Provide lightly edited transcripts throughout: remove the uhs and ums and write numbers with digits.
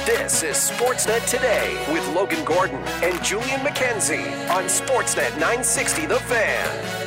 This is Sportsnet Today with Logan Gordon and Julian McKenzie on Sportsnet 960 The Fan.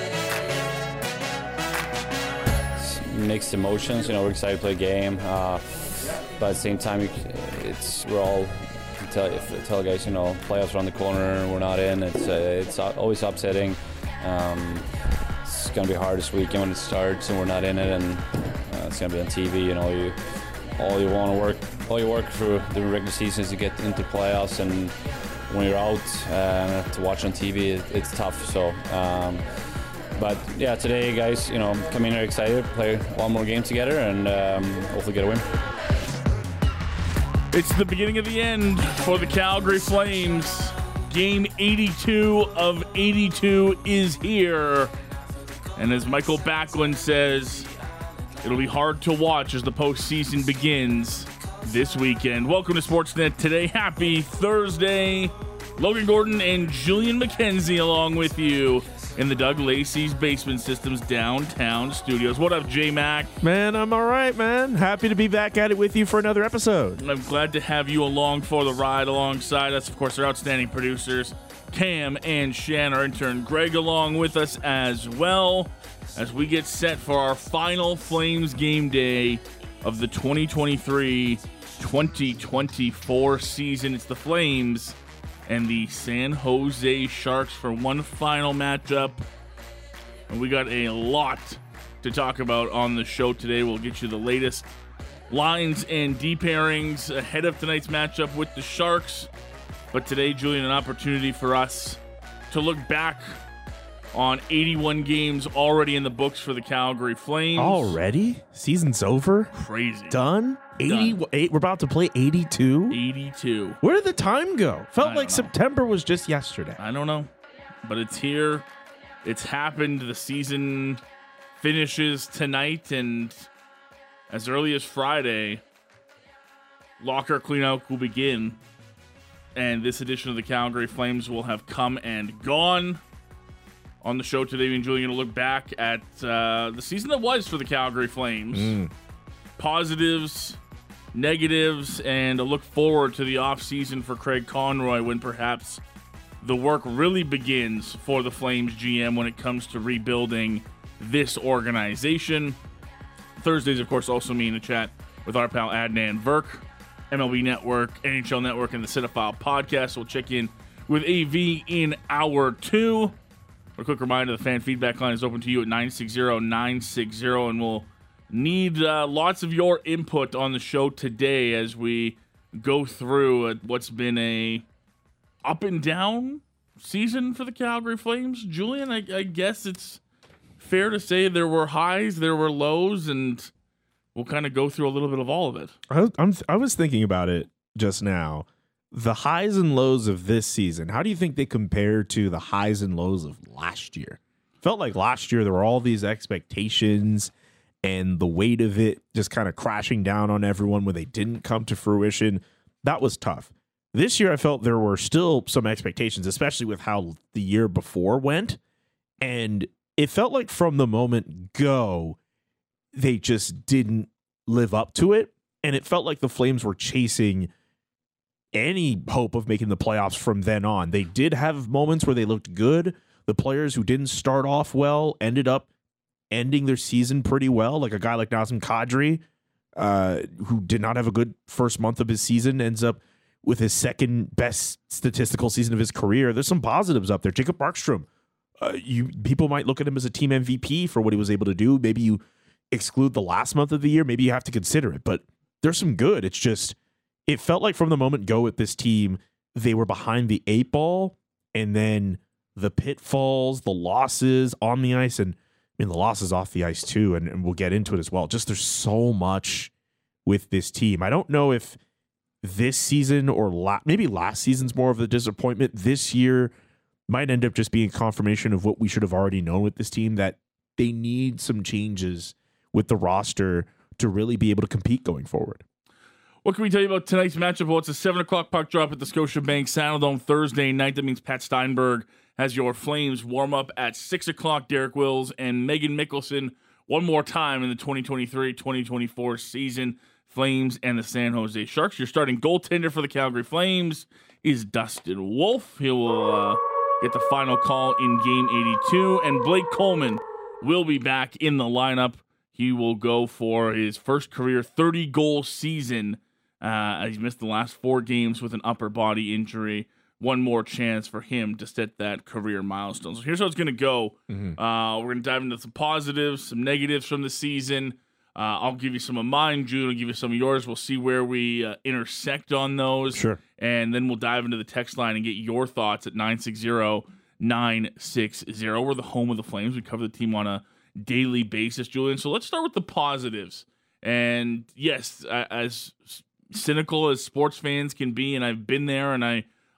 Mixed emotions, we're excited to play a game, but at the same time, we're all tell guys, playoffs around the corner, we're not in. It's always upsetting. It's gonna be hard this weekend when it starts and we're not in it, and it's gonna be on TV. All you work through the regular season is to get into playoffs, and when you're out to watch on TV, it's tough. So. But yeah, today, guys, come in here excited, play one more game together, and hopefully get a win. It's the beginning of the end for the Calgary Flames. Game 82 of 82 is here. And as Michael Backlund says, it'll be hard to watch as the postseason begins this weekend. Welcome to Sportsnet Today. Happy Thursday. Logan Gordon and Julian McKenzie along with you in the Doug Lacey's Basement Systems downtown studios. What up, J-Mac? Man, I'm all right, man. Happy to be back at it with you for another episode. I'm glad to have you along for the ride alongside us. Of course, our outstanding producers, Cam and Shan, our intern Greg, along with us as well as we get set for our final Flames game day of the 2023-2024 season. It's the Flames and the San Jose Sharks for one final matchup. And we got a lot to talk about on the show today. We'll get you the latest lines and D pairings ahead of tonight's matchup with the Sharks. But today, Julian, an opportunity for us to look back on 81 games already in the books for the Calgary Flames. Already? Season's over? Crazy. Done? 88. We're about to play 82? 82. Where did the time go? Felt like September was just yesterday. I don't know. But it's here. It's happened. The season finishes tonight, and as early as Friday, locker cleanout will begin. And this edition of the Calgary Flames will have come and gone. On the show today, me and Julian are going to look back at the season that was for the Calgary Flames. Positives, negatives, and a look forward to the offseason for Craig Conroy when perhaps the work really begins for the Flames GM when it comes to rebuilding this organization. Thursdays, of course, also me in the chat with our pal Adnan Verk, MLB Network, NHL Network, and the Cinephile podcast. We'll check in with AV in hour 2. A quick reminder, the fan feedback line is open to you at 960-960, and we'll need lots of your input on the show today as we go through what's been a up and down season for the Calgary Flames. Julian, I guess it's fair to say there were highs, there were lows, and we'll kind of go through a little bit of all of it. I was thinking about it just now. The highs and lows of this season, how do you think they compare to the highs and lows of last year? Felt like last year there were all these expectations and the weight of it just kind of crashing down on everyone when they didn't come to fruition. That was tough. This year I felt there were still some expectations, especially with how the year before went. And it felt like from the moment go, they just didn't live up to it. And it felt like the Flames were chasing any hope of making the playoffs from then on. They did have moments where they looked good. The players who didn't start off well ended up ending their season pretty well. Like a guy like Nazem Kadri, who did not have a good first month of his season, ends up with his second best statistical season of his career. There's some positives up there. Jacob Markstrom, people might look at him as a team MVP for what he was able to do. Maybe you exclude the last month of the year. Maybe you have to consider it, but there's some good. It's just, it felt like from the moment go with this team, they were behind the 8 ball, and then the pitfalls, the losses on the ice, and I mean, the losses off the ice too, and we'll get into it as well. Just there's so much with this team. I don't know if this season or maybe last season's more of a disappointment. This year might end up just being confirmation of what we should have already known with this team, that they need some changes with the roster to really be able to compete going forward. What can we tell you about tonight's matchup? Well, it's a 7 o'clock puck drop at the Scotiabank Saddledome Thursday night. That means Pat Steinberg has your Flames warm up at 6 o'clock. Derek Wills and Megan Mickelson one more time in the 2023-2024 season. Flames and the San Jose Sharks. Your starting goaltender for the Calgary Flames is Dustin Wolf. He will get the final call in Game 82, and Blake Coleman will be back in the lineup. He will go for his first career 30-goal season. He's missed the last 4 games with an upper body injury. One more chance for him to set that career milestone. So here's how it's going to go. We're going to dive into some positives, some negatives from the season. I'll give you some of mine. June will give you some of yours. We'll see where we intersect on those. Sure. And then we'll dive into the text line and get your thoughts at 960-960. We're the home of the Flames. We cover the team on a daily basis, Julian. So let's start with the positives. And yes, as cynical as sports fans can be, and I've been there, and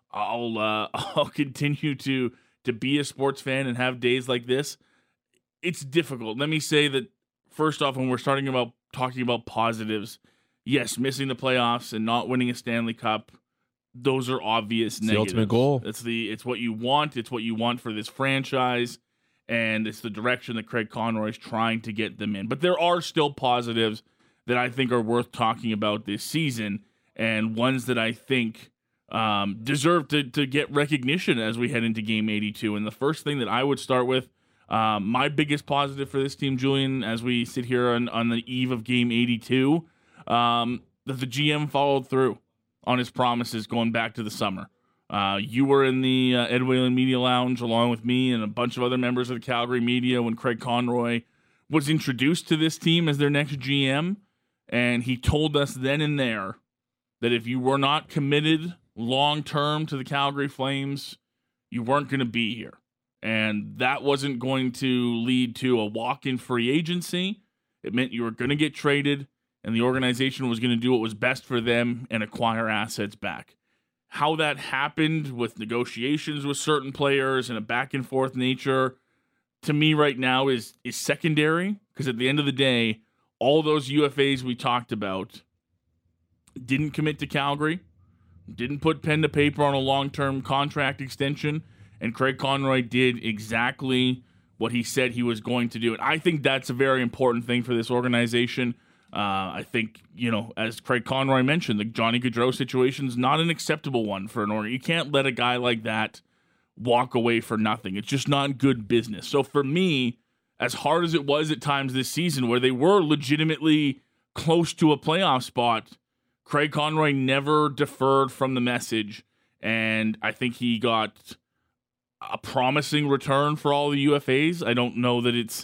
I'll continue to be a sports fan and have days like this. It's difficult. Let me say that first off, when we're talking about positives, yes, missing the playoffs and not winning a Stanley Cup, those are obvious negatives. The ultimate goal. It's what you want. It's what you want for this franchise, and it's the direction that Craig Conroy is trying to get them in. But there are still positives that I think are worth talking about this season, and ones that I think deserve to get recognition as we head into Game 82. And the first thing that I would start with, my biggest positive for this team, Julian, as we sit here on the eve of Game 82, that the GM followed through on his promises going back to the summer. You were in the Ed Whalen Media Lounge along with me and a bunch of other members of the Calgary media when Craig Conroy was introduced to this team as their next GM, and he told us then and there that if you were not committed long-term to the Calgary Flames, you weren't going to be here. And that wasn't going to lead to a walk-in free agency. It meant you were going to get traded, and the organization was going to do what was best for them and acquire assets back. How that happened with negotiations with certain players and a back-and-forth nature, to me right now is secondary, because at the end of the day, all those UFAs we talked about didn't commit to Calgary, didn't put pen to paper on a long-term contract extension, and Craig Conroy did exactly what he said he was going to do. And I think that's a very important thing for this organization. I think, as Craig Conroy mentioned, the Johnny Gaudreau situation is not an acceptable one for an organization. You can't let a guy like that walk away for nothing. It's just not good business. So for me, as hard as it was at times this season where they were legitimately close to a playoff spot, Craig Conroy never deferred from the message, and I think he got a promising return for all the UFAs. I don't know that it's,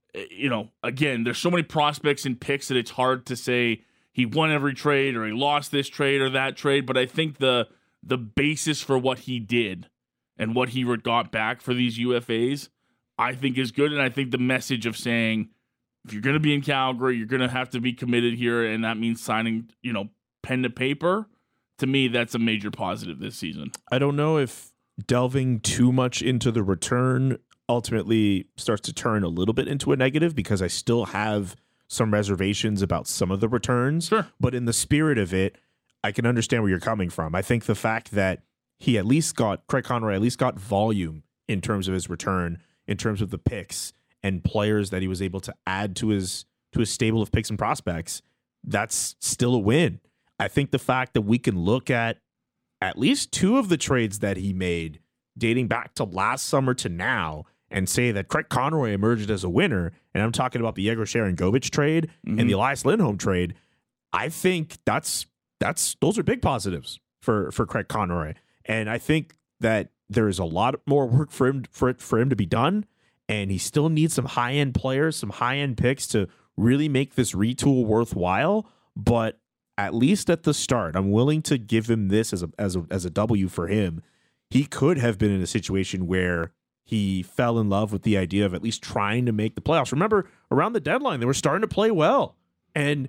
again, there's so many prospects and picks that it's hard to say he won every trade or he lost this trade or that trade, but I think the basis for what he did and what he got back for these UFAs, I think is good, and I think the message of saying, if you're going to be in Calgary, you're going to have to be committed here, and that means signing, pen to paper. To me, that's a major positive this season. I don't know if delving too much into the return ultimately starts to turn a little bit into a negative, because I still have some reservations about some of the returns. Sure. But in the spirit of it, I can understand where you're coming from. I think the fact that Craig Conroy at least got volume in terms of his return, in terms of the picks and players that he was able to add to his stable of picks and prospects, that's still a win. I think the fact that we can look at least 2 of the trades that he made dating back to last summer to now and say that Craig Conroy emerged as a winner, and I'm talking about the Yegor Sharangovich trade and the Elias Lindholm trade, I think those are big positives for Craig Conroy. And I think that there is a lot more work for him to be done, and he still needs some high-end players, some high-end picks to really make this retool worthwhile. But at least at the start, I'm willing to give him this as a W for him. He could have been in a situation where he fell in love with the idea of at least trying to make the playoffs. Remember, around the deadline, they were starting to play well. And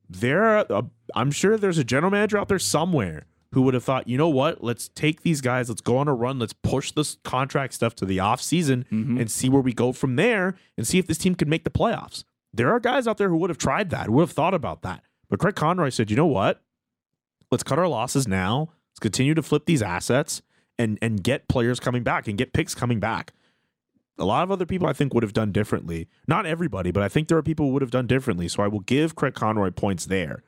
I'm sure there's a general manager out there somewhere who would have thought, you know what, let's take these guys, let's go on a run, let's push this contract stuff to the offseason and see where we go from there and see if this team can make the playoffs. There are guys out there who would have tried that, who would have thought about that. But Craig Conroy said, you know what, let's cut our losses now, let's continue to flip these assets and get players coming back and get picks coming back. A lot of other people, I think, would have done differently. Not everybody, but I think there are people who would have done differently. So I will give Craig Conroy points there.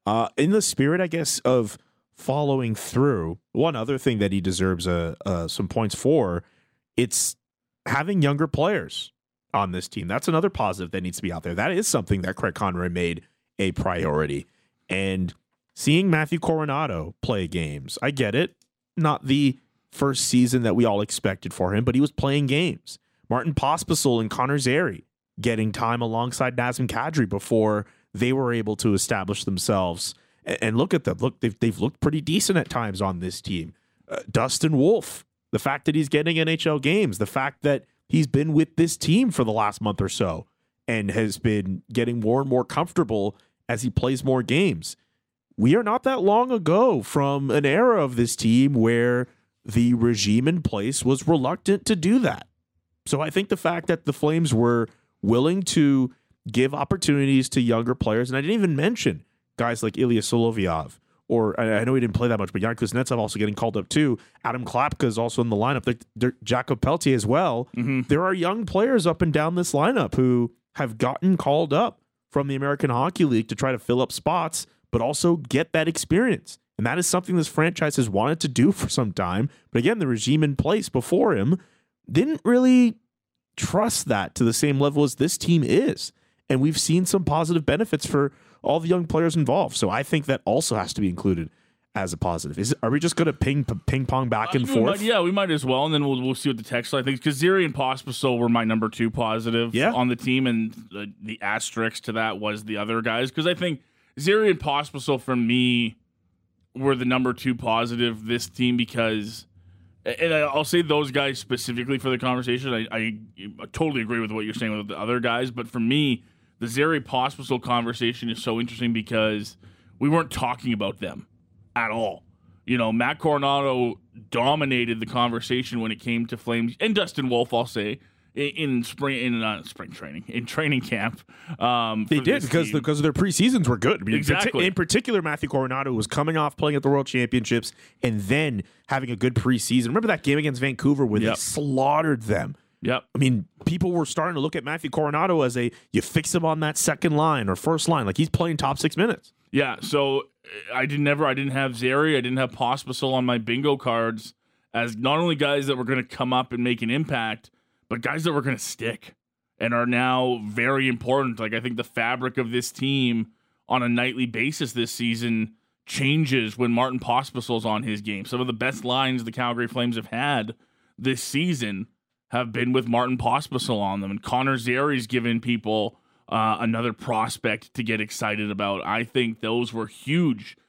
In the spirit, I guess, of following through, one other thing that he deserves some points for, it's having younger players on this team. That's another positive that needs to be out there. That is something that Craig Conroy made a priority. And seeing Matthew Coronado play games, I get it. Not the first season that we all expected for him, but he was playing games. Martin Pospisil and Connor Zary getting time alongside Nazem Kadri before they were able to establish themselves. And look at them. Look, they've looked pretty decent at times on this team. Dustin Wolf, the fact that he's getting NHL games, the fact that he's been with this team for the last month or so and has been getting more and more comfortable as he plays more games. We are not that long ago from an era of this team where the regime in place was reluctant to do that. So I think the fact that the Flames were willing to give opportunities to younger players, and I didn't even mention guys like Ilya Solovyov, or I know he didn't play that much, but Jan Kuznetsov also getting called up too. Adam Klapka is also in the lineup. Jakob Peltier as well. Mm-hmm. There are young players up and down this lineup who have gotten called up from the American Hockey League to try to fill up spots, but also get that experience. And that is something this franchise has wanted to do for some time. But again, the regime in place before him didn't really trust that to the same level as this team is. And we've seen some positive benefits for all the young players involved. So I think that also has to be included as a positive. Are we just going to ping pong back and forth? We might as well, and then we'll see what the text line thinks. Because Zary and Pospisil were my number 2 positive on the team, and the asterisk to that was the other guys. Because I think Zary and Pospisil, for me, were the number 2 positive this team because, and I'll say those guys specifically for the conversation. I totally agree with what you're saying with the other guys, but for me, the Zary Pospisil conversation is so interesting because we weren't talking about them at all. You know, Matt Coronado dominated the conversation when it came to Flames, and Dustin Wolf, I'll say, in training camp. They did because of their preseasons were good. I mean, exactly. In particular, Matthew Coronado was coming off playing at the World Championships and then having a good preseason. Remember that game against Vancouver where they slaughtered them? Yep. I mean, people were starting to look at Matthew Coronado as you fix him on that second line or first line. Like, he's playing top 6 minutes. Yeah, so I didn't have Zary, I didn't have Pospisil on my bingo cards as not only guys that were going to come up and make an impact, but guys that were going to stick and are now very important. Like, I think the fabric of this team on a nightly basis this season changes when Martin Pospisil's on his game. Some of the best lines the Calgary Flames have had this season have been with Martin Pospisil on them. And Connor Zary's given people another prospect to get excited about. I think those were huge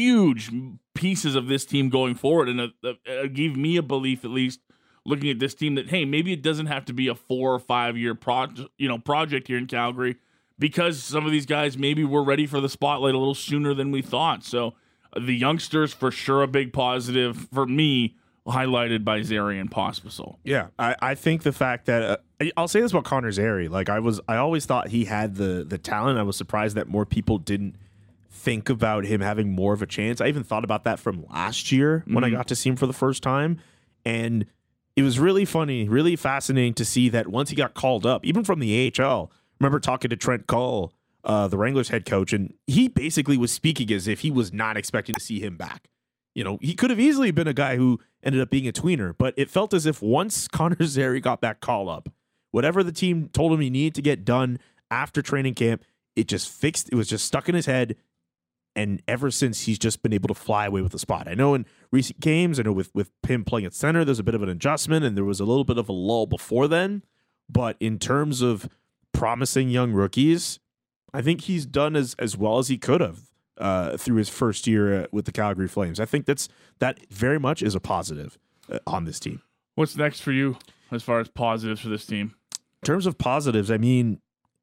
pieces of this team going forward. And it gave me a belief, at least, looking at this team, that, hey, maybe it doesn't have to be a 4 or 5 year project here in Calgary, because some of these guys maybe were ready for the spotlight a little sooner than we thought. So the youngsters, for sure, a big positive for me, highlighted by Zary and Pospisil. Yeah, I think the fact that I'll say this about Connor Zary, like I always thought he had the talent. I was surprised that more people didn't think about him having more of a chance. I even thought about that from last year when I got to see him for the first time, and it was really funny, really fascinating to see that once he got called up, even from the AHL. Remember talking to Trent Cull, the Wranglers head coach, and he basically was speaking as if he was not expecting to see him back. You know, he could have easily been a guy who ended up being a tweener, but it felt as if once Connor Zary got that call up, whatever the team told him he needed to get done after training camp, it just fixed. It was just stuck in his head, and ever since, he's just been able to fly away with the spot. I know in recent games, I know with him playing at center, there's a bit of an adjustment, and there was a little bit of a lull before then, but in terms of promising young rookies, I think he's done as well as he could have through his first year with the Calgary Flames. I think that very much is a positive on this team. What's next for you as far as positives for this team? In terms of positives, I mean,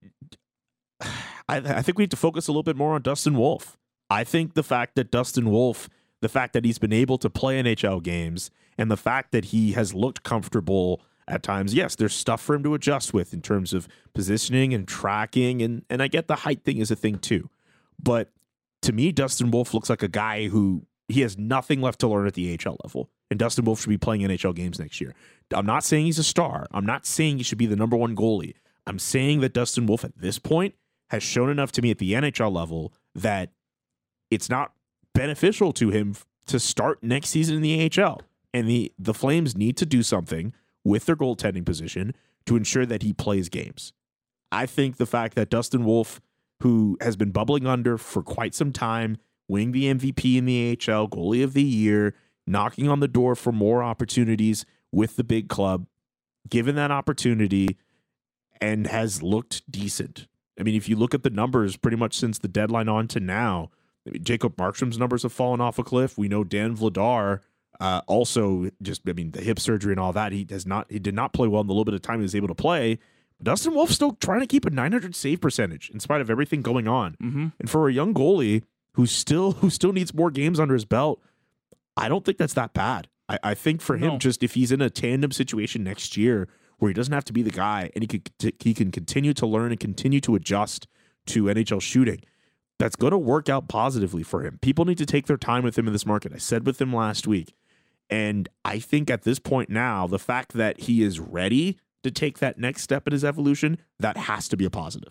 I think we need to focus a little bit more on Dustin Wolf. I think the fact that Dustin Wolf, the fact that he's been able to play NHL games, and the fact that he has looked comfortable at times, yes, there's stuff for him to adjust with in terms of positioning and tracking, and I get the height thing is a thing too. But to me, Dustin Wolf looks like a guy who he has nothing left to learn at the AHL level, and Dustin Wolf should be playing NHL games next year. I'm not saying he's a star. I'm not saying he should be the number 1 goalie. I'm saying that Dustin Wolf at this point has shown enough to me at the NHL level that it's not beneficial to him to start next season in the AHL. And the Flames need to do something with their goaltending position to ensure that he plays games. I think the fact that Dustin Wolf, who has been bubbling under for quite some time, winning the MVP in the AHL, goalie of the year, knocking on the door for more opportunities with the big club, given that opportunity, and has looked decent. I mean, if you look at the numbers pretty much since the deadline on to now, Jacob Markstrom's numbers have fallen off a cliff. We know Dan Vladar also the hip surgery and all that. He did not play well in the little bit of time he was able to play. Dustin Wolf's still trying to keep a .900 save percentage in spite of everything going on. Mm-hmm. And for a young goalie who still needs more games under his belt, I don't think that's that bad. I think for him, just if he's in a tandem situation next year where he doesn't have to be the guy and he can continue to learn and continue to adjust to NHL shooting, that's going to work out positively for him. People need to take their time with him in this market. I said with him last week. And I think at this point now, the fact that he is ready to take that next step in his evolution, that has to be a positive.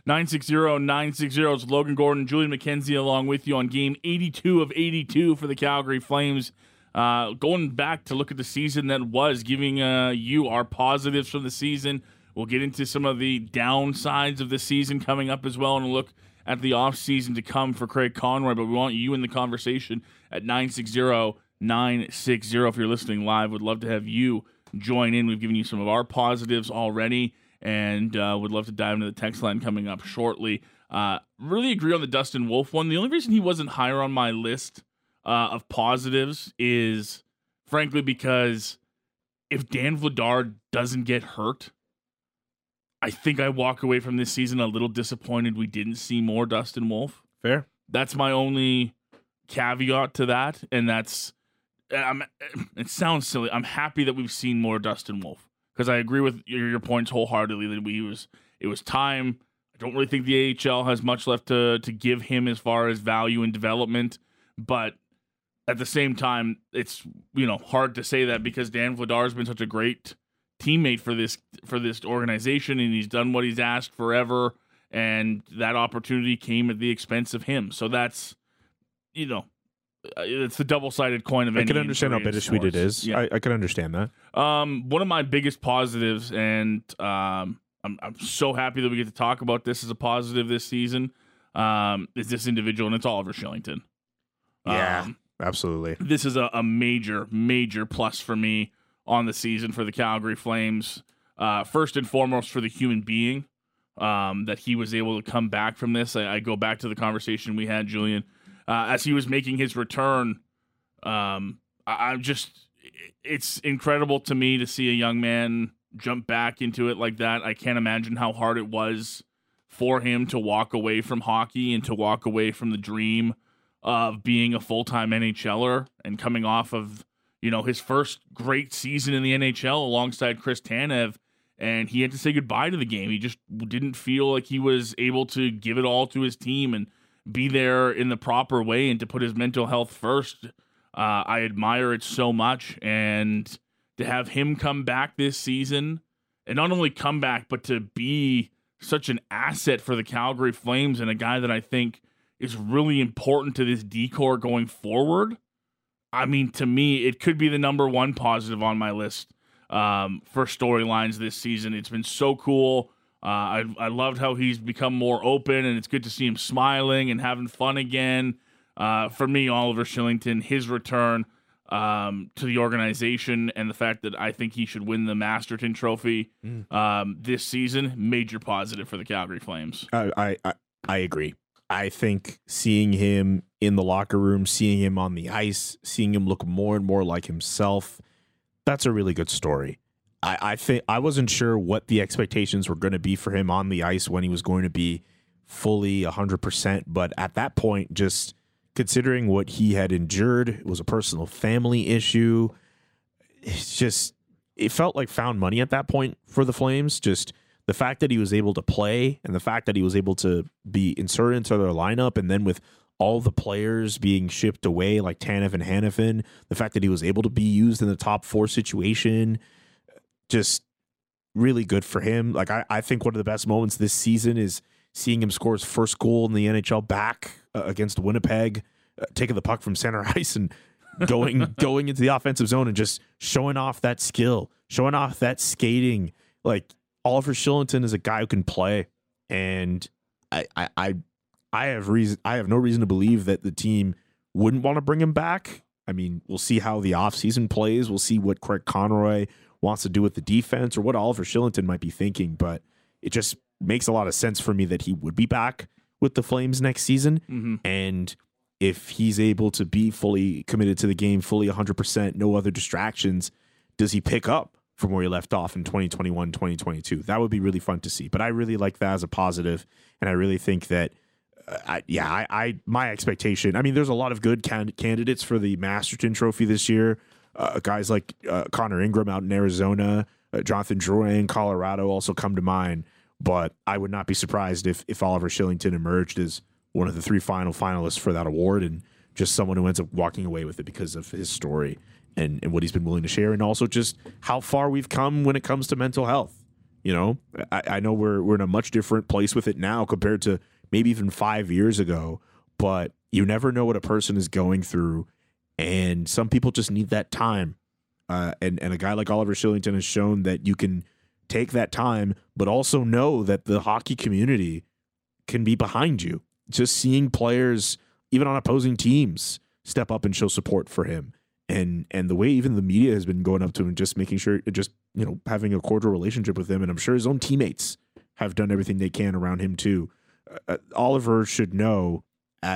960-960. It's Logan Gordon, Julian McKenzie along with you on game 82 of 82 for the Calgary Flames. Going back to look at the season that was, giving you our positives from the season. We'll get into some of the downsides of the season coming up as well and look at the offseason to come for Craig Conroy. But we want you in the conversation at 960-960. If you're listening live, would love to have you join in. We've given you some of our positives already, and would love to dive into the text line coming up shortly. Really agree on the Dustin Wolf one. The only reason he wasn't higher on my list of positives is, frankly, because if Dan Vladar doesn't get hurt, I think I walk away from this season a little disappointed we didn't see more Dustin Wolf. Fair. That's my only caveat to that, and that's it sounds silly. I'm happy that we've seen more Dustin Wolf because I agree with your points wholeheartedly that it was time. I don't really think the AHL has much left to give him as far as value and development, but at the same time, it's hard to say that because Dan Vladar has been such a great teammate for this organization, and he's done what he's asked forever, and that opportunity came at the expense of him. So that's it's the double-sided coin of. I can understand how bittersweet it is. Yeah. I can understand that. One of my biggest positives, and I'm so happy that we get to talk about this as a positive this season, is this individual, and it's Oliver Kylington. Yeah, absolutely. This is a major, major plus for me on the season for the Calgary Flames. First and foremost for the human being, that he was able to come back from this. I go back to the conversation we had, Julian, as he was making his return. It's incredible to me to see a young man jump back into it like that. I can't imagine how hard it was for him to walk away from hockey and to walk away from the dream of being a full-time NHLer and coming off of, his first great season in the NHL alongside Chris Tanev, and he had to say goodbye to the game. He just didn't feel like he was able to give it all to his team and be there in the proper way and to put his mental health first. I admire it so much, and to have him come back this season, and not only come back, but to be such an asset for the Calgary Flames and a guy that I think is really important to this decor going forward. I mean, to me, it could be the number one positive on my list for storylines this season. It's been so cool. I loved how he's become more open, and it's good to see him smiling and having fun again. For me, Oliver Kylington, his return to the organization, and the fact that I think he should win the Masterton Trophy this season, major positive for the Calgary Flames. I agree. I think seeing him in the locker room, seeing him on the ice, seeing him look more and more like himself, that's a really good story. I think I wasn't sure what the expectations were going to be for him on the ice when he was going to be fully 100%. But at that point, just considering what he had endured, it was a personal family issue. It felt like found money at that point for the Flames. Just the fact that he was able to play and the fact that he was able to be inserted into their lineup, and then with all the players being shipped away like Tanev and Hanifin, the fact that he was able to be used in the top four situation, just really good for him. Like I think one of the best moments this season is seeing him score his first goal in the NHL back against Winnipeg, taking the puck from center ice and going into the offensive zone and just showing off that skill, showing off that skating. Like, Oliver Kylington is a guy who can play, and I have no reason to believe that the team wouldn't want to bring him back. I mean, we'll see how the offseason plays. We'll see what Craig Conroy wants to do with the defense or what Oliver Kylington might be thinking, but it just makes a lot of sense for me that he would be back with the Flames next season. Mm-hmm. And if he's able to be fully committed to the game, fully 100%, no other distractions, does he pick up from where he left off in 2021, 2022? That would be really fun to see. But I really like that as a positive, and I really think that my expectation, I mean, there's a lot of good candidates for the Masterton Trophy this year. Guys like Connor Ingram out in Arizona, Jonathan Drouin in Colorado also come to mind. But I would not be surprised if Oliver Kylington emerged as one of the 3 finalists for that award, and just someone who ends up walking away with it because of his story and what he's been willing to share, and also just how far we've come when it comes to mental health. You know, I know we're in a much different place with it now compared to maybe even 5 years ago, but you never know what a person is going through, and some people just need that time. And a guy like Oliver Kylington has shown that you can take that time, but also know that the hockey community can be behind you. Just seeing players, even on opposing teams, step up and show support for him. And the way even the media has been going up to him, just making sure, just, you know, having a cordial relationship with him. And I'm sure his own teammates have done everything they can around him too. Oliver should know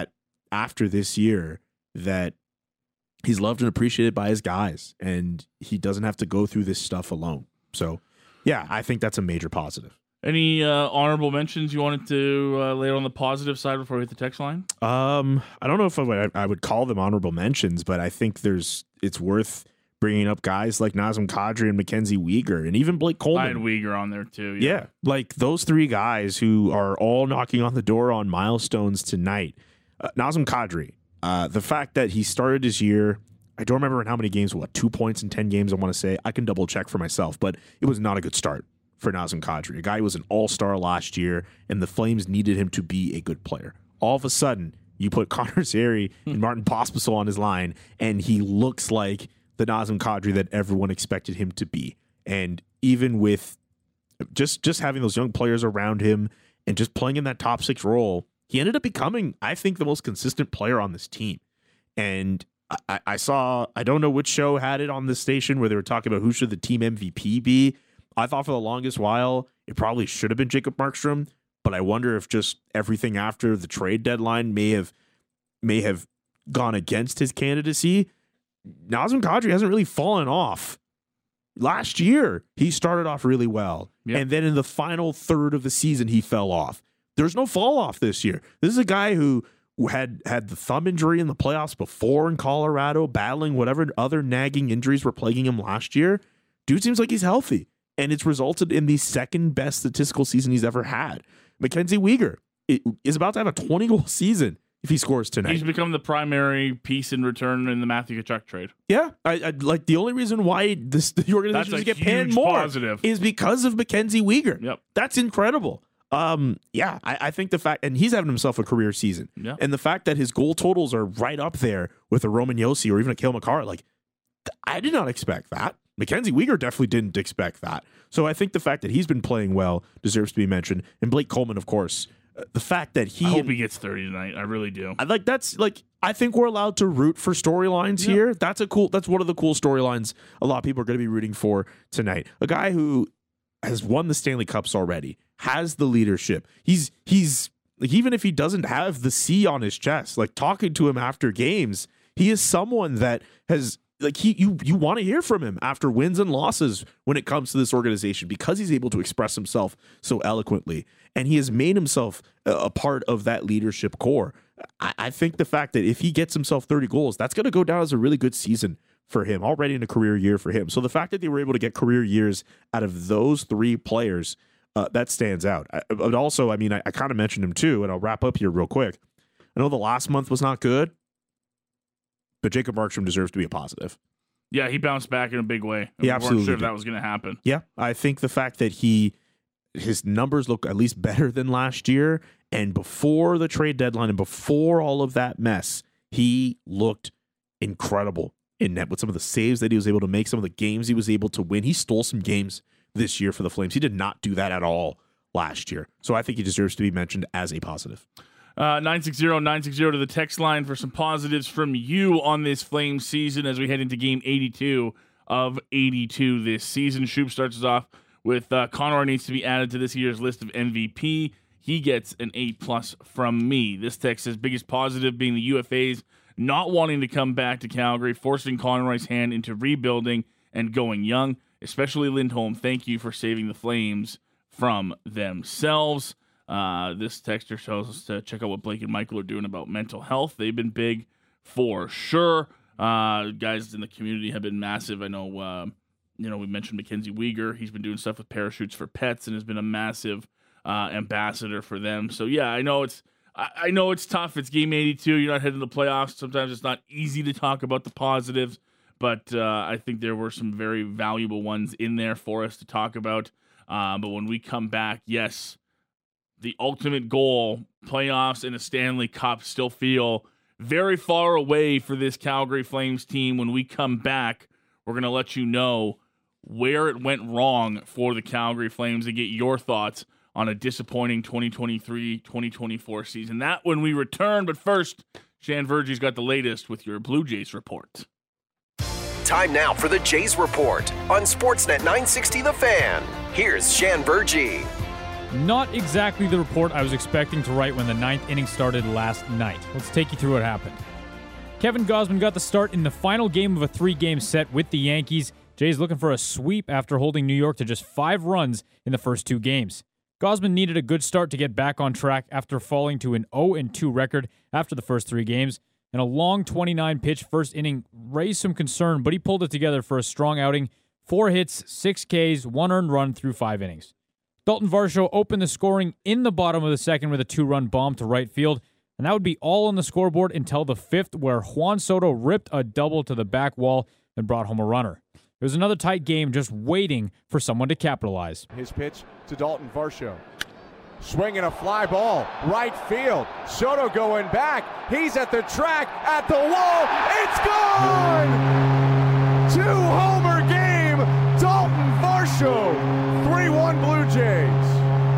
after this year that he's loved and appreciated by his guys, and he doesn't have to go through this stuff alone. So, yeah, I think that's a major positive. Any honorable mentions you wanted to lay on the positive side before we hit the text line? I don't know if I would call them honorable mentions, but I think it's worth bringing up guys like Nazem Kadri and Mackenzie Weegar, and even Blake Coleman. I had Weegar on there too. Yeah, like those 3 guys who are all knocking on the door on milestones tonight. Nazem Kadri, the fact that he started his year, I don't remember in how many games, 2 points in 10 games, I want to say. I can double check for myself, but it was not a good start for Nazem Kadri, a guy who was an all-star last year, and the Flames needed him to be a good player. All of a sudden, you put Connor Zary and Martin Pospisil on his line, and he looks like the Nazem Kadri that everyone expected him to be. And even with just having those young players around him and just playing in that top 6 role, he ended up becoming, I think, the most consistent player on this team. And I saw, I don't know which show had it on this station where they were talking about who should the team MVP be. I thought for the longest while it probably should have been Jacob Markstrom, but I wonder if just everything after the trade deadline may have gone against his candidacy. Nazem Kadri hasn't really fallen off. Last year, he started off really well, and then in the final third of the season, he fell off. There's no fall off this year. This is a guy who had the thumb injury in the playoffs before in Colorado, battling whatever other nagging injuries were plaguing him last year. Dude seems like he's healthy, and it's resulted in the second best statistical season he's ever had. Mackenzie Weegar is about to have a 20-goal season if he scores tonight. He's become the primary piece in return in the Matthew Tkachuk trade. Yeah, I like the only reason why the organization should get panned more is because of Mackenzie Weegar. Yep, that's incredible. I think the fact, and he's having himself a career season, and the fact that his goal totals are right up there with a Roman Josi or even a Cale Makar, like I did not expect that. Mackenzie Weegar definitely didn't expect that. So I think the fact that he's been playing well deserves to be mentioned. And Blake Coleman, of course, the fact that I hope he gets 30 tonight. I really do. I think we're allowed to root for storylines here. That's one of the cool storylines a lot of people are going to be rooting for tonight. A guy who has won the Stanley Cups already, has the leadership. He's like, even if he doesn't have the C on his chest, like talking to him after games, he is someone that has like you want to hear from him after wins and losses when it comes to this organization, because he's able to express himself so eloquently, and he has made himself a part of that leadership core. I think the fact that if he gets himself 30 goals, that's going to go down as a really good season for him, already in a career year for him. So the fact that they were able to get career years out of those 3 players, that stands out. But also, I mean, I kind of mentioned him too, and I'll wrap up here real quick. I know the last month was not good, but Jacob Markstrom deserves to be a positive. Yeah, he bounced back in a big way. He absolutely weren't sure if did. that was going to happen. Yeah, I think the fact that he his numbers look at least better than last year. And before the trade deadline and before all of that mess, he looked incredible in net with some of the saves that he was able to make, some of the games he was able to win. He stole some games this year for the Flames. He did not do that at all last year. So I think he deserves to be mentioned as a positive. 960-960 to the text line for some positives from you on this Flames season as we head into game 82 of 82 this season. Shoup starts us off with Conroy needs to be added to this year's list of MVP. He gets an A+ from me. This text says biggest positive being the UFAs not wanting to come back to Calgary, forcing Conroy's hand into rebuilding and going young, especially Lindholm. Thank you for saving the Flames from themselves. This texter tells us to check out what Blake and Michael are doing about mental health. They've been big for sure. Guys in the community have been massive. I know, we mentioned Mackenzie Weegar. He's been doing stuff with Parachutes for Pets and has been a massive ambassador for them. So yeah, I know it's tough. It's game 82. You're not heading to the playoffs. Sometimes it's not easy to talk about the positives, but I think there were some very valuable ones in there for us to talk about. But when we come back, yes, the ultimate goal, playoffs and a Stanley Cup, still feel very far away for this Calgary Flames team. When we come back, we're going to let you know where it went wrong for the Calgary Flames and get your thoughts on a disappointing 2023-2024 season. That when we return, but first, Shan Vergie's got the latest with your Blue Jays report. Time now for the Jays Report on Sportsnet 960 The Fan. Here's Shan Vergie. Not exactly the report I was expecting to write when the 9th inning started last night. Let's take you through what happened. Kevin Gausman got the start in the final game of a 3-game set with the Yankees. Jays looking for a sweep after holding New York to just 5 runs in the first 2 games. Gausman needed a good start to get back on track after falling to an 0-2 record after the first 3 games. And a long 29-pitch first inning raised some concern, but he pulled it together for a strong outing. 4 hits, 6 Ks, 1 earned run through 5 innings. Dalton Varsho opened the scoring in the bottom of the second with a 2-run bomb to right field, and that would be all on the scoreboard until the 5th, where Juan Soto ripped a double to the back wall and brought home a runner. It was another tight game just waiting for someone to capitalize. His pitch to Dalton Varsho. Swinging a fly ball, right field. Soto going back. He's at the track, at the wall. It's gone! 2-homer game. Dalton Varsho. 3-1 Blue Jays.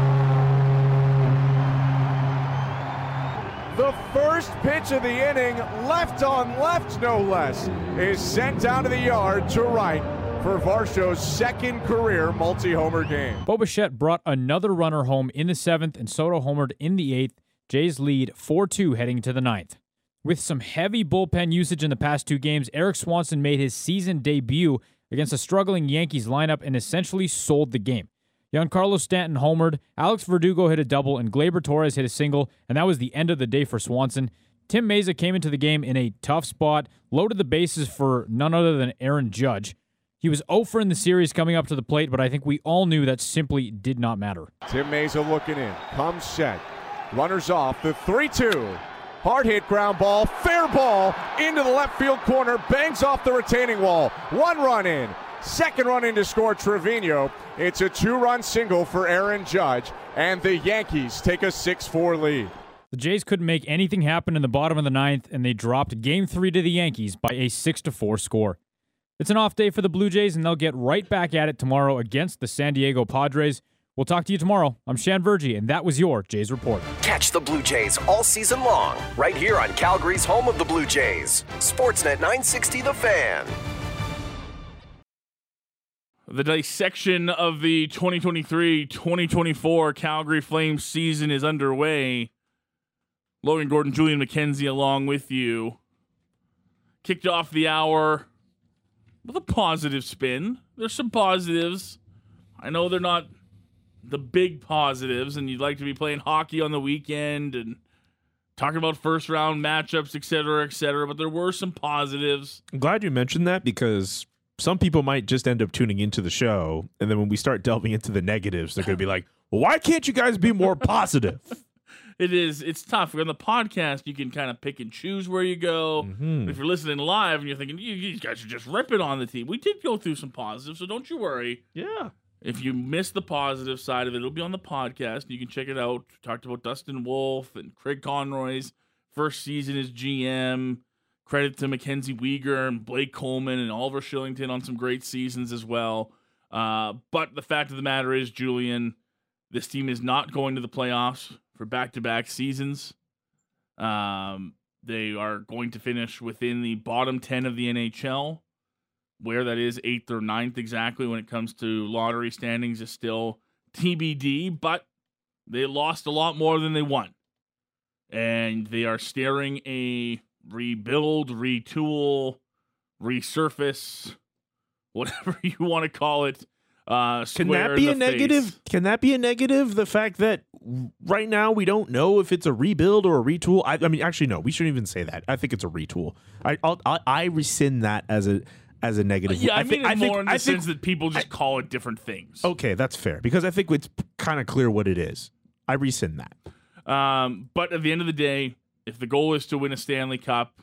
The first pitch of the inning, left on left no less, is sent down to the yard to right for Varsho's second career multi-homer game. Bo Bichette brought another runner home in the 7th, and Soto homered in the 8th. Jays lead 4-2 heading into the 9th. With some heavy bullpen usage in the past 2 games, Eric Swanson made his season debut against a struggling Yankees lineup and essentially sold the game. Giancarlo Stanton homered, Alex Verdugo hit a double, and Gleyber Torres hit a single, and that was the end of the day for Swanson. Tim Meza came into the game in a tough spot, loaded the bases for none other than Aaron Judge. He was 0 in the series coming up to the plate, but I think we all knew that simply did not matter. Tim Meza looking in, comes set, runners off, the 3-2. Hard hit ground ball, fair ball, into the left field corner, bangs off the retaining wall. 1 run in, 2nd run in to score Trevino. It's a 2-run single for Aaron Judge, and the Yankees take a 6-4 lead. The Jays couldn't make anything happen in the bottom of the 9th, and they dropped Game 3 to the Yankees by a 6-4 score. It's an off day for the Blue Jays, and they'll get right back at it tomorrow against the San Diego Padres. We'll talk to you tomorrow. I'm Shan Vergie, and that was your Jays Report. Catch the Blue Jays all season long, right here on Calgary's home of the Blue Jays. Sportsnet 960 The Fan. The dissection of the 2023-2024 Calgary Flames season is underway. Logan Gordon, Julian McKenzie along with you. Kicked off the hour with a positive spin. There's some positives. I know they're not the big positives, and you'd like to be playing hockey on the weekend and talking about first-round matchups, et cetera, but there were some positives. I'm glad you mentioned that because some people might just end up tuning into the show, and then when we start delving into the negatives, they're going to be like, well, why can't you guys be more positive? It's tough. On the podcast, you can kind of pick and choose where you go. Mm-hmm. If you're listening live and you're thinking, you guys are just ripping on the team, we did go through some positives, so don't you worry. Yeah. If you missed the positive side of it, it'll be on the podcast. You can check it out. We talked about Dustin Wolf and Craig Conroy's first season as GM. Credit to Mackenzie Weegar and Blake Coleman and Oliver Shillington on some great seasons as well. But the fact of the matter is, Julian, this team is not going to the playoffs for back-to-back seasons. They are going to finish within the bottom 10 of the NHL. Where that is, 8th or 9th exactly when it comes to lottery standings is still TBD, but they lost a lot more than they won. And they are staring a rebuild, retool, resurface, whatever you want to call it. Can that be a negative? Face. Can that be a negative? The fact that right now we don't know if it's a rebuild or a retool. I mean, actually, no. We shouldn't even say that. I think it's a retool. I rescind that as a negative. Yeah, I mean more in the sense that people just call it different things. Okay, that's fair because I think it's kind of clear what it is. I rescind that. But at the end of the day, if the goal is to win a Stanley Cup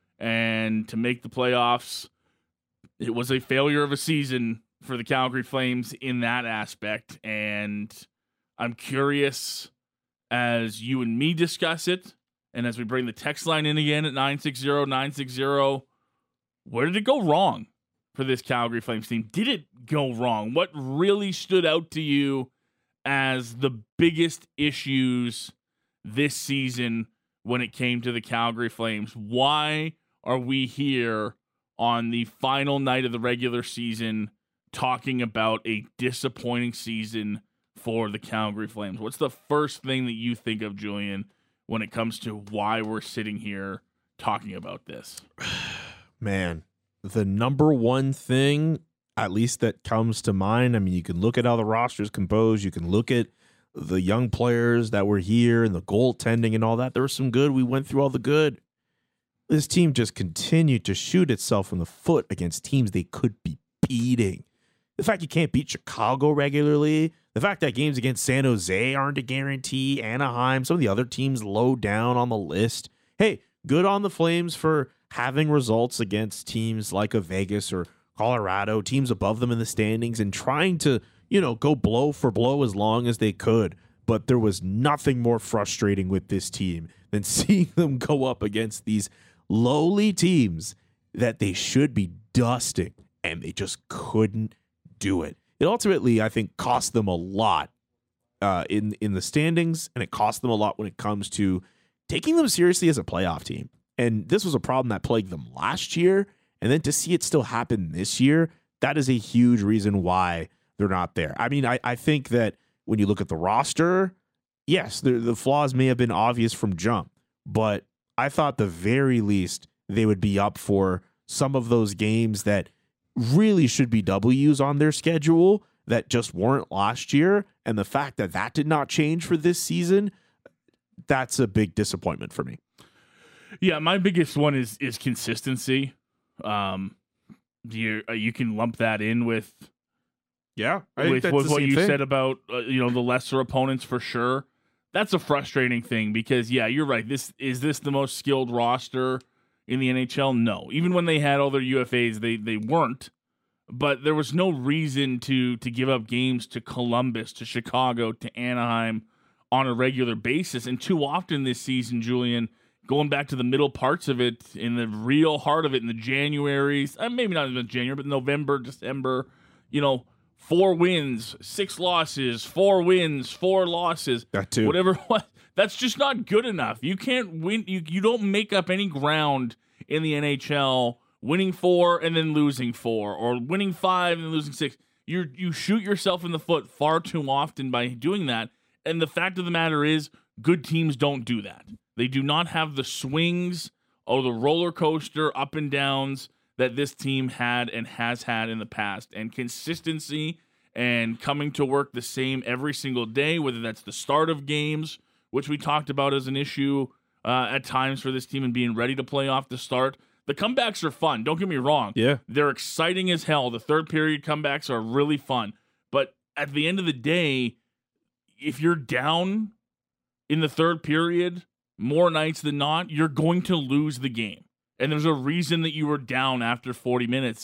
and to make the playoffs, it was a failure of a season for the Calgary Flames in that aspect. And I'm curious as you and me discuss it, and as we bring the text line in again at 960-960, where did it go wrong for this Calgary Flames team? Did it go wrong? What really stood out to you as the biggest issues this season when it came to the Calgary Flames? Why are we here on the final night of the regular season talking about a disappointing season for the Calgary Flames? What's the first thing that you think of, Julian, when it comes to why we're sitting here talking about this? Man, the number one thing, at least that comes to mind, I mean, you can look at how the roster is composed. You can look at the young players that were here and the goaltending and all that. There was some good. We went through all the good. This team just continued to shoot itself in the foot against teams they could be beating. The fact you can't beat Chicago regularly, the fact that games against San Jose aren't a guarantee, Anaheim, some of the other teams low down on the list. Hey, good on the Flames for having results against teams like a Vegas or Colorado, teams above them in the standings, and trying to, go blow for blow as long as they could. But there was nothing more frustrating with this team than seeing them go up against these lowly teams that they should be dusting, and they just couldn't do it. It ultimately, I think, cost them a lot in the standings, and it cost them a lot when it comes to taking them seriously as a playoff team. And this was a problem that plagued them last year. And then to see it still happen this year, that is a huge reason why they're not there. I mean, I think that when you look at the roster, yes, the flaws may have been obvious from jump. But I thought the very least they would be up for some of those games that really should be W's on their schedule that just weren't last year. And the fact that that did not change for this season, that's a big disappointment for me. Yeah, my biggest one is consistency. You can lump that in with what you said about the lesser opponents for sure. That's a frustrating thing because you're right. Is this the most skilled roster in the NHL? No. Even when they had all their UFAs, they weren't. But there was no reason to give up games to Columbus, to Chicago, to Anaheim on a regular basis. And too often this season, Julian, going back to the middle parts of it, in the real heart of it, in the Januaries, maybe not even January, but November, December, 4 wins, 6 losses, 4 wins, 4 losses. That too. Whatever. That's just not good enough. You can't win. You don't make up any ground in the NHL winning 4 and then losing 4, or winning 5 and losing 6. You shoot yourself in the foot far too often by doing that. And the fact of the matter is, good teams don't do that. They do not have the swings or the roller coaster up and downs that this team had and has had in the past. And consistency and coming to work the same every single day, whether that's the start of games, which we talked about as an issue at times for this team, and being ready to play off the start. The comebacks are fun. Don't get me wrong. Yeah. They're exciting as hell. The third period comebacks are really fun. But at the end of the day, if you're down in the third period, more nights than not, you're going to lose the game. And there's a reason that you were down after 40 minutes.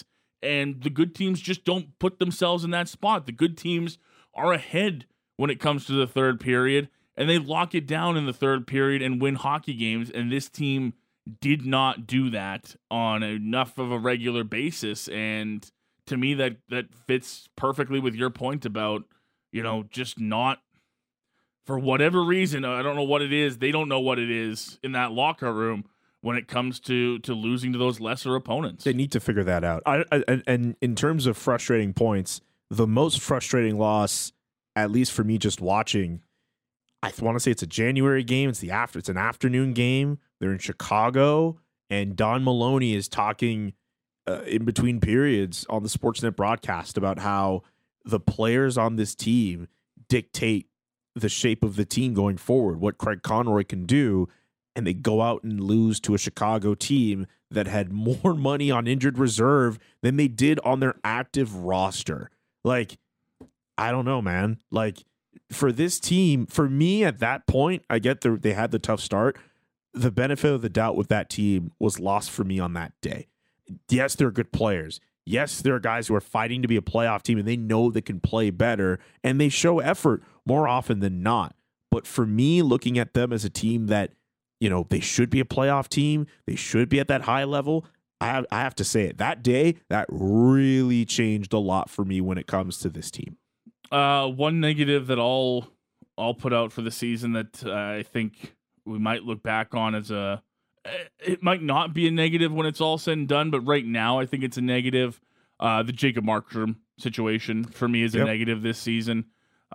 And the good teams just don't put themselves in that spot. The good teams are ahead when it comes to the third period, and they lock it down in the third period and win hockey games. And this team did not do that on enough of a regular basis. And to me, that fits perfectly with your point about, just not, for whatever reason, I don't know what it is. They don't know what it is in that locker room when it comes to losing to those lesser opponents. They need to figure that out. And in terms of frustrating points, the most frustrating loss, at least for me just watching, I want to say it's a January game. It's an afternoon game. They're in Chicago, and Don Maloney is talking in between periods on the Sportsnet broadcast about how the players on this team dictate the shape of the team going forward, what Craig Conroy can do. And they go out and lose to a Chicago team that had more money on injured reserve than they did on their active roster. Like, I don't know, man. Like, for this team, for me at that point, I get they had the tough start. The benefit of the doubt with that team was lost for me on that day. Yes, they're good players. Yes, there are guys who are fighting to be a playoff team, and they know they can play better, and they show effort more often than not. But for me, looking at them as a team that, they should be a playoff team. They should be at that high level. I have to say it. That day, that really changed a lot for me when it comes to this team. One negative that I'll put out for the season that I think we might look back on as it might not be a negative when it's all said and done, but right now I think it's a negative. The Jacob Markstrom situation for me is a negative this season.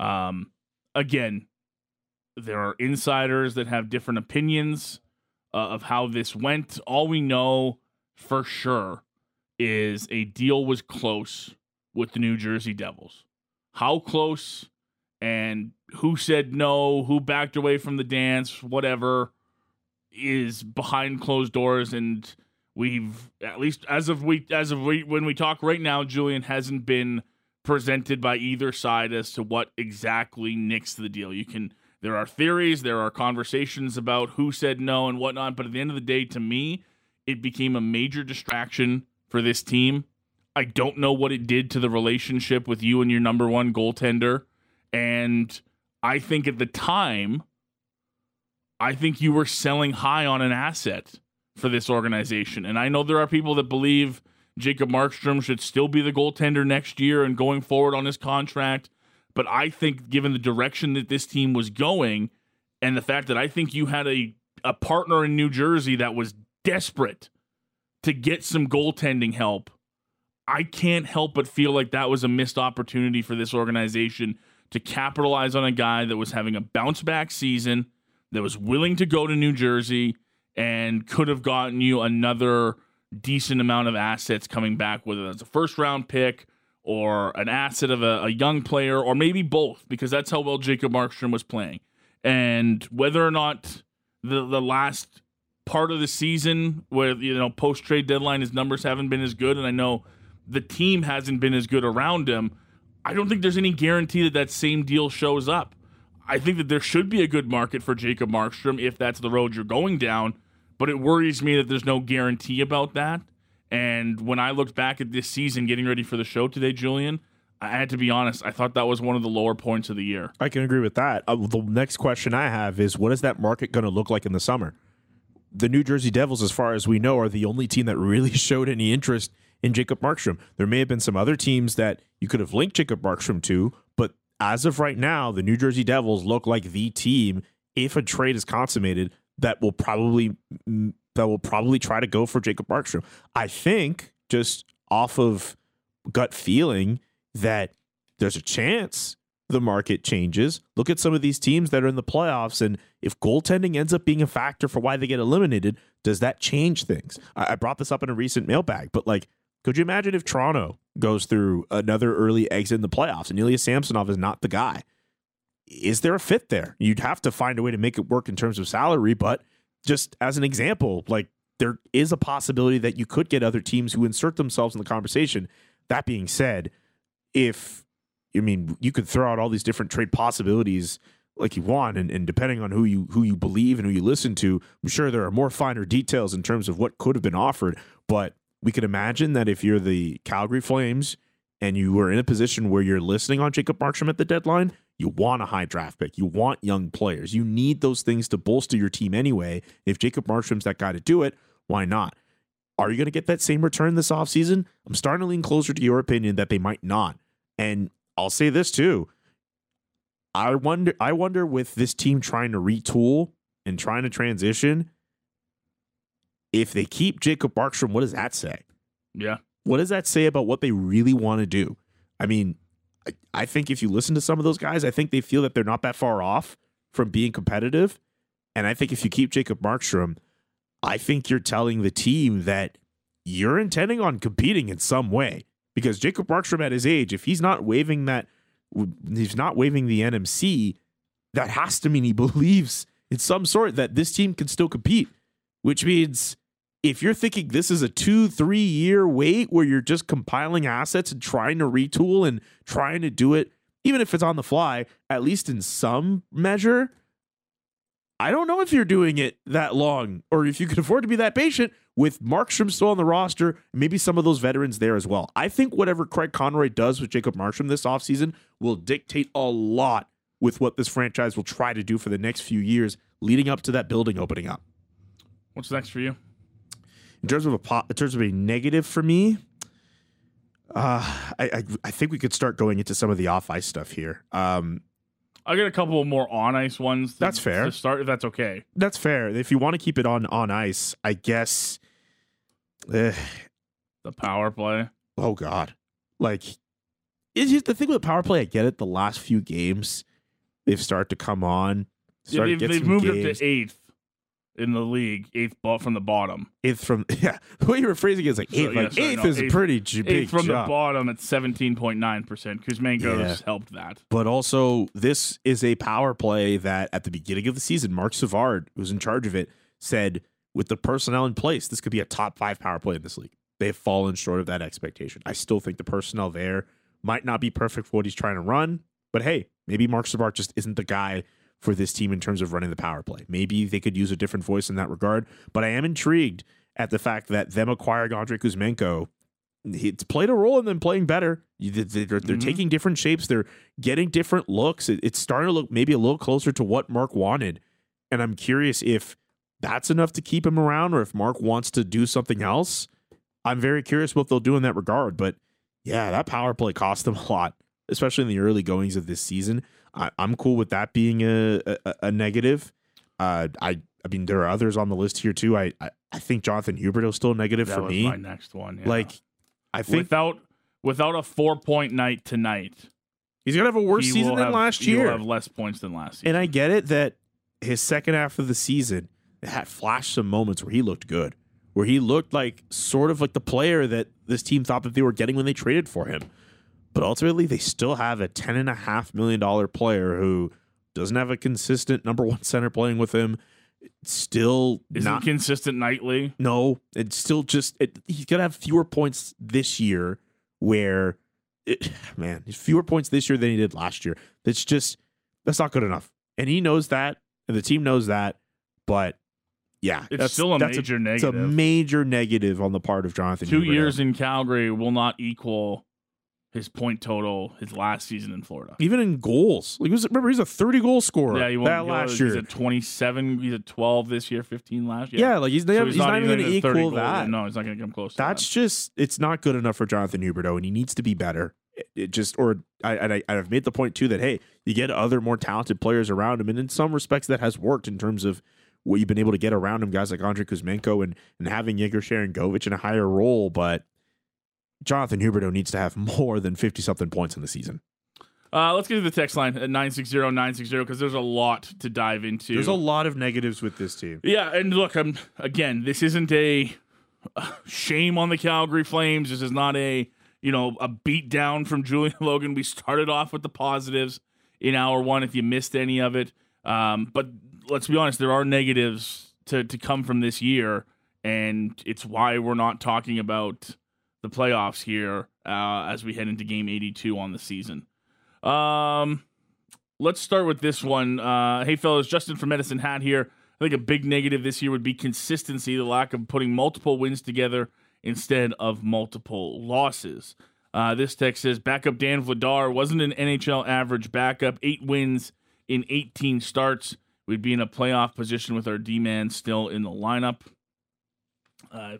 Again, there are insiders that have different opinions of how this went. All we know for sure is a deal was close with the New Jersey Devils. How close and who said no, who backed away from the dance, whatever, is behind closed doors. And we've, at least as of when we talk right now, Julian, hasn't been presented by either side as to what exactly nixed the deal. There are theories, there are conversations about who said no and whatnot, but at the end of the day, to me, it became a major distraction for this team. I don't know what it did to the relationship with you and your number one goaltender, and I think at the time, you were selling high on an asset for this organization, and I know there are people that believe Jacob Markstrom should still be the goaltender next year and going forward on his contract. But I think given the direction that this team was going and the fact that I think you had a partner in New Jersey that was desperate to get some goaltending help, I can't help but feel like that was a missed opportunity for this organization to capitalize on a guy that was having a bounce-back season, that was willing to go to New Jersey, and could have gotten you another decent amount of assets coming back, whether that's a first-round pick or an asset of a young player, or maybe both, because that's how well Jacob Markstrom was playing. And whether or not the last part of the season, where post-trade deadline, his numbers haven't been as good, and I know the team hasn't been as good around him, I don't think there's any guarantee that same deal shows up. I think that there should be a good market for Jacob Markstrom if that's the road you're going down, but it worries me that there's no guarantee about that. And when I looked back at this season, getting ready for the show today, Julian, I had to be honest, I thought that was one of the lower points of the year. I can agree with that. The next question I have is, what is that market going to look like in the summer? The New Jersey Devils, as far as we know, are the only team that really showed any interest in Jacob Markstrom. There may have been some other teams that you could have linked Jacob Markstrom to, but as of right now, the New Jersey Devils look like the team, if a trade is consummated, that will probably try to go for Jacob Markstrom. I think, just off of gut feeling, that there's a chance the market changes. Look at some of these teams that are in the playoffs, and if goaltending ends up being a factor for why they get eliminated, does that change things? I brought this up in a recent mailbag, but could you imagine if Toronto goes through another early exit in the playoffs and Ilya Samsonov is not the guy? Is there a fit there? You'd have to find a way to make it work in terms of salary, but just as an example, there is a possibility that you could get other teams who insert themselves in the conversation. That being said, you could throw out all these different trade possibilities like you want, and depending on who you believe and who you listen to, I'm sure there are more finer details in terms of what could have been offered. But we could imagine that if you're the Calgary Flames and you were in a position where you're listening on Jacob Markstrom at the deadline, you want a high draft pick. You want young players. You need those things to bolster your team anyway. If Jacob Markstrom's that guy to do it, why not? Are you going to get that same return this offseason? I'm starting to lean closer to your opinion that they might not. And I'll say this too. I wonder with this team trying to retool and trying to transition, if they keep Jacob Markstrom, what does that say? Yeah. What does that say about what they really want to do? I mean, I think if you listen to some of those guys, I think they feel that they're not that far off from being competitive. And I think if you keep Jacob Markstrom, I think you're telling the team that you're intending on competing in some way. Because Jacob Markstrom at his age, if he's not waving the NMC, that has to mean he believes in some sort that this team can still compete. Which means if you're thinking this is a 2-3 year wait where you're just compiling assets and trying to retool and trying to do it, even if it's on the fly, at least in some measure, I don't know if you're doing it that long or if you can afford to be that patient with Markstrom still on the roster, maybe some of those veterans there as well. I think whatever Craig Conroy does with Jacob Markstrom this offseason will dictate a lot with what this franchise will try to do for the next few years leading up to that building opening up. What's next for you? In terms of a negative for me, I think we could start going into some of the off ice stuff here. I got a couple more on ice ones. That's fair. To start, if that's okay. That's fair. If you want to keep it on ice, I guess. The power play. Oh God, like it's just the thing with the power play. I get it. The last few games, they've started to come on. They've moved up to 8th in the league, 8th from the bottom. 8th from the way you were phrasing it is like 8th. Eighth is a pretty big 8th from jump. the bottom at 17.9%. Kuzmenko's helped that. But also, this is a power play that at the beginning of the season, Mark Savard, who's in charge of it, said with the personnel in place, this could be a top 5 power play in this league. They have fallen short of that expectation. I still think the personnel there might not be perfect for what he's trying to run, but hey, maybe Mark Savard just isn't the guy for this team in terms of running the power play. Maybe they could use a different voice in that regard, but I am intrigued at the fact that them acquiring Andrei Kuzmenko, it's played a role in them playing better. They're taking different shapes. They're getting different looks. It's starting to look maybe a little closer to what Mark wanted, and I'm curious if that's enough to keep him around or if Mark wants to do something else. I'm very curious what they'll do in that regard, but yeah, that power play cost them a lot, especially in the early goings of this season. I'm cool with that being a negative. I mean, there are others on the list here too. I think Jonathan Huberdeau is still negative for me. That was my next one. Yeah. Like, I think without a 4-point night tonight, he's gonna have a worse season than last year. He'll have less points than last season. And I get it that his second half of the season had flashed some moments where he looked good, where he looked like sort of like the player that this team thought that they were getting when they traded for him. But ultimately, they still have a $10.5 million player who doesn't have a consistent number one center playing with him. Still isn't not consistent nightly. No, it's still just he's gonna have fewer points this year. Fewer points this year than he did last year. That's not good enough, and he knows that, and the team knows that. But yeah, it's still a major negative. It's a major negative on the part of Jonathan. 2 years in Calgary will not equal his point total his last season in Florida. Even in goals. He's a 30-goal scorer. Yeah, last year. He's at 27. He's at 12 this year, 15 last year. Yeah, like he's not even going to equal that. No, he's not going to come close to That's just, it's not good enough for Jonathan Huberdeau, and he needs to be better. I've made the point too that, hey, you get other more talented players around him, and in some respects that has worked in terms of what you've been able to get around him, guys like Andrei Kuzmenko and having Yegor Sharangovich in a higher role, but Jonathan Huberdeau needs to have more than 50-something points in the season. Let's get to the text line at 960-960 because there's a lot to dive into. There's a lot of negatives with this team. Yeah, and look, this isn't a shame on the Calgary Flames. This is not a beat down from Julian Logan. We started off with the positives in hour one if you missed any of it. But let's be honest, there are negatives to come from this year, and it's why we're not talking about the playoffs here as we head into game 82 on the season. Let's start with this one. Hey, fellas, Justin from Medicine Hat here. I think a big negative this year would be consistency, the lack of putting multiple wins together instead of multiple losses. This text says, backup Dan Vladar wasn't an NHL average backup. 8 wins in 18 starts. We'd be in a playoff position with our D-man still in the lineup. I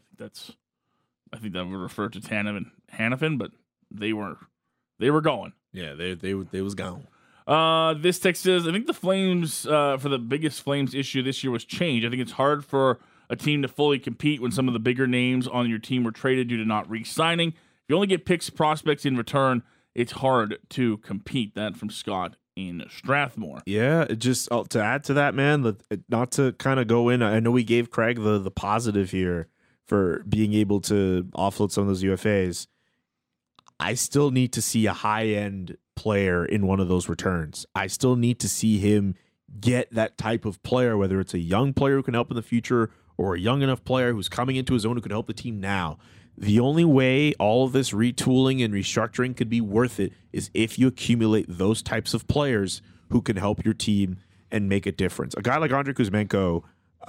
think that would refer to Tanev and Hanifin, but they were going. Yeah, they was gone. This text says, I think the Flames, for the biggest Flames issue this year was change. I think it's hard for a team to fully compete when some of the bigger names on your team were traded due to not re-signing. If you only get picks, prospects in return, it's hard to compete. That from Scott in Strathmore. Yeah, just to add to that, man, not to kind of go in, I know we gave Craig the positive here for being able to offload some of those UFAs. I still need to see a high-end player in one of those returns. I still need to see him get that type of player, whether it's a young player who can help in the future or a young enough player who's coming into his own who can help the team now. The only way all of this retooling and restructuring could be worth it is if you accumulate those types of players who can help your team and make a difference. A guy like Andrei Kuzmenko,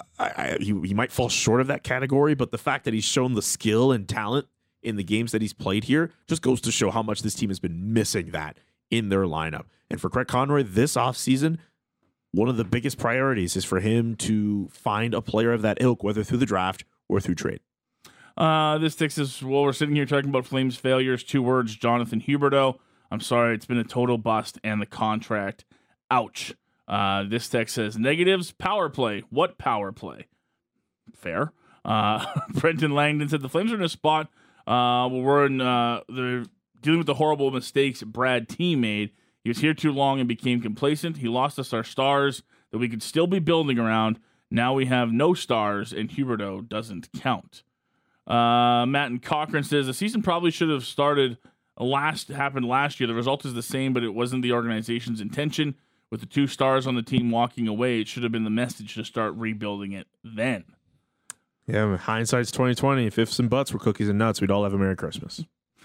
he might fall short of that category, but the fact that he's shown the skill and talent in the games that he's played here just goes to show how much this team has been missing that in their lineup. And for Craig Conroy this offseason, one of the biggest priorities is for him to find a player of that ilk, whether through the draft or through trade. This text is, well, we're sitting here talking about Flames failures. 2 words, Jonathan Huberdeau. I'm sorry, it's been a total bust, and the contract, ouch. This text says, negatives, power play. What power play? Fair. Brenton Langdon said, the Flames are in a spot where they're dealing with the horrible mistakes Brad T made. He was here too long and became complacent. He lost us our stars that we could still be building around. Now we have no stars, and Huberdeau doesn't count. Matt and Cochran says the season probably should have happened last year. The result is the same, but it wasn't the organization's intention. With the 2 stars on the team walking away, it should have been the message to start rebuilding it then. Yeah, hindsight's 2020. If ifs and buts were cookies and nuts, we'd all have a Merry Christmas.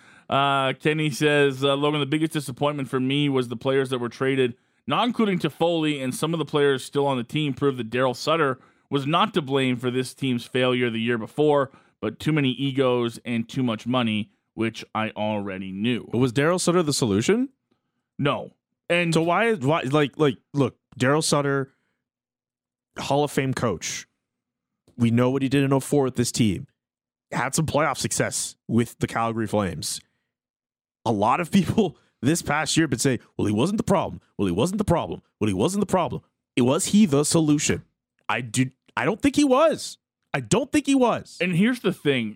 Kenny says, Logan, the biggest disappointment for me was the players that were traded, not including Toffoli, and some of the players still on the team proved that Daryl Sutter was not to blame for this team's failure the year before, but too many egos and too much money, which I already knew. But was Daryl Sutter the solution? No. And so why look, Daryl Sutter, Hall of Fame coach. We know what he did in 2004 with this team. Had some playoff success with the Calgary Flames. A lot of people this past year would say, well, he wasn't the problem. Well, he wasn't the problem. Well, he wasn't the problem. Was he the solution? I don't think he was. I don't think he was. And here's the thing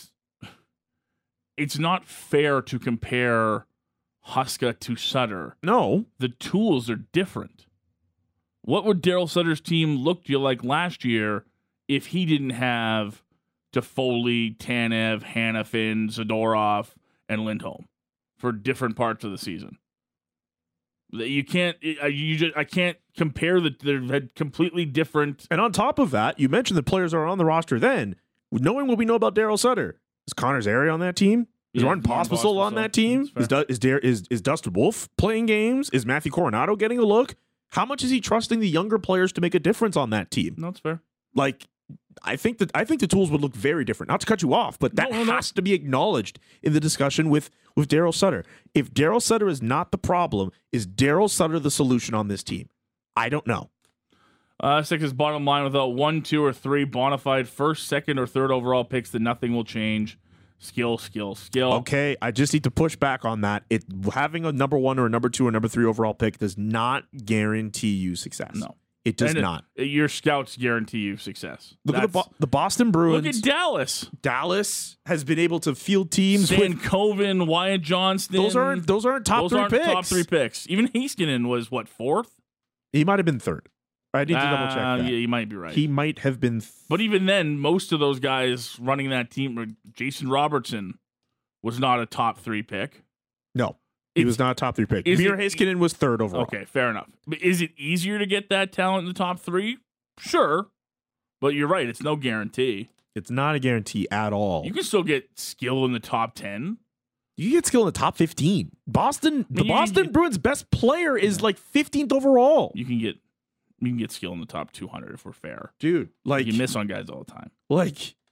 it's not fair to compare Huska to Sutter. No. The tools are different. What would Daryl Sutter's team look to you like last year if he didn't have Toffoli, Tanev, Hanifin, Zadorov, and Lindholm for different parts of the season? You can't. I can't compare that. They've had completely different. And on top of that, you mentioned the players are on the roster. Then, knowing what we know about Daryl Sutter, is Connor Zary on that team? Is Martin Pospisil on that team? Is Dustin Wolf playing games? Is Matthew Coronado getting a look? How much is he trusting the younger players to make a difference on that team? No, that's fair. Like, I think the tools would look very different. Not to cut you off, but that has to be acknowledged in the discussion with Daryl Sutter. If Daryl Sutter is not the problem, is Daryl Sutter the solution on this team? I don't know. Sixers bottom line, without 1, 2, or 3 bona fide first, second, or third overall picks, then nothing will change. Skill. Okay, I just need to push back on that. Having a number 1 or a number 2 or number 3 overall pick does not guarantee you success. No. It does not. Your scouts guarantee you success. Look at the Boston Bruins. Look at Dallas. Dallas has been able to field teams. Stan Coven, Wyatt Johnston. Those aren't top 3 picks. Top 3 picks. Even Heiskanen was what, 4th? He might have been 3rd. I need to double check that. Yeah, you might be right. He might have been. But even then, most of those guys running that team, Jason Robertson was not a top 3 pick. No. He was not a top 3 pick. Miro Heiskanen was 3rd overall. Okay, fair enough. But is it easier to get that talent in the top 3? Sure. But you're right. It's no guarantee. It's not a guarantee at all. You can still get skill in the top 10. You get skill in the top 15. Boston Bruins' best player is like 15th overall. You can get skill in the top 200 if we're fair. Dude, like you miss on guys all the time. Like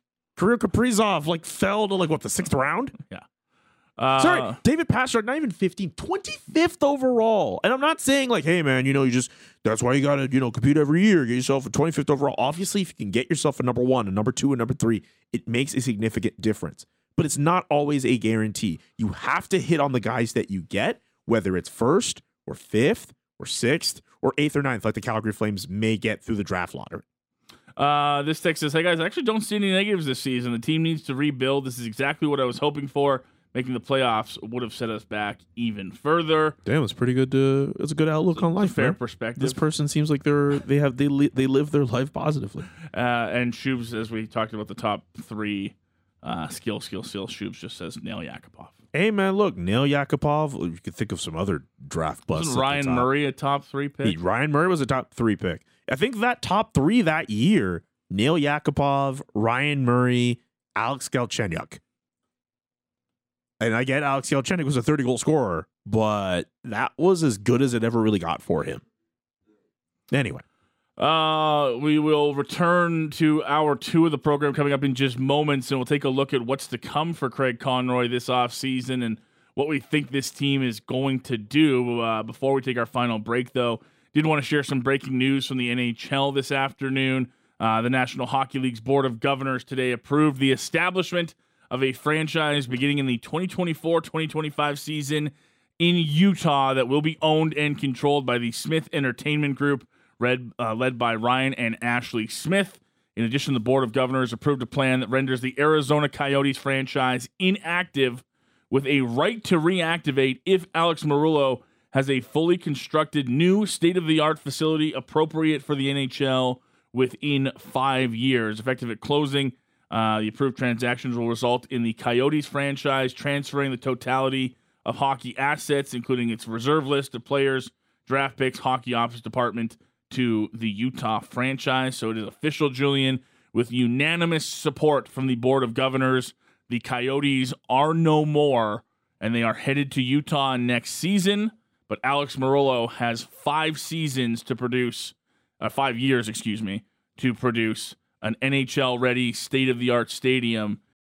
Kirill Kaprizov fell to the 6th round. Yeah. Sorry, David Pastrnak, not even 25th overall. And I'm not saying hey man, that's why you gotta compete every year. Get yourself a 25th overall. Obviously, if you can get yourself a number 1, a number 2, and number 3, it makes a significant difference. But it's not always a guarantee. You have to hit on the guys that you get, whether it's 1st or 5th or 6th or 8th or 9th, like the Calgary Flames may get through the draft lottery. This text says, hey guys, I actually don't see any negatives this season. The team needs to rebuild. This is exactly what I was hoping for. Making the playoffs would have set us back even further. Damn, it's pretty good. It's a good outlook on life. Fair man. perspective. This person seems like they live their life positively. And Shubes, as we talked about the top 3 skill. Shubes just says Nail Yakupov. Hey man, look, Nail Yakupov. You could think of some other draft busts. Wasn't Ryan Murray a top 3 pick? Ryan Murray was a top 3 pick. I think that top 3 that year: Nail Yakupov, Ryan Murray, Alex Galchenyuk. And I get Alex Galchenyuk was a 30-goal scorer, but that was as good as it ever really got for him. Anyway. We will return to hour 2 of the program coming up in just moments, and we'll take a look at what's to come for Craig Conroy this offseason and what we think this team is going to do. Before we take our final break, though, did want to share some breaking news from the NHL this afternoon. The National Hockey League's Board of Governors today approved the establishment of a franchise beginning in the 2024-2025 season in Utah that will be owned and controlled by the Smith Entertainment Group, led by Ryan and Ashley Smith. In addition, the Board of Governors approved a plan that renders the Arizona Coyotes franchise inactive with a right to reactivate if Alex Marullo has a fully constructed new state-of-the-art facility appropriate for the NHL within 5 years. Effective at closing, the approved transactions will result in the Coyotes franchise transferring the totality of hockey assets, including its reserve list of players, draft picks, hockey office department, to the Utah franchise. So it is official, Julian, with unanimous support from the Board of Governors. The Coyotes are no more, and they are headed to Utah next season. But Alex Marullo has 5 seasons to produce, 5 years, to produce an NHL-ready, state-of-the-art stadium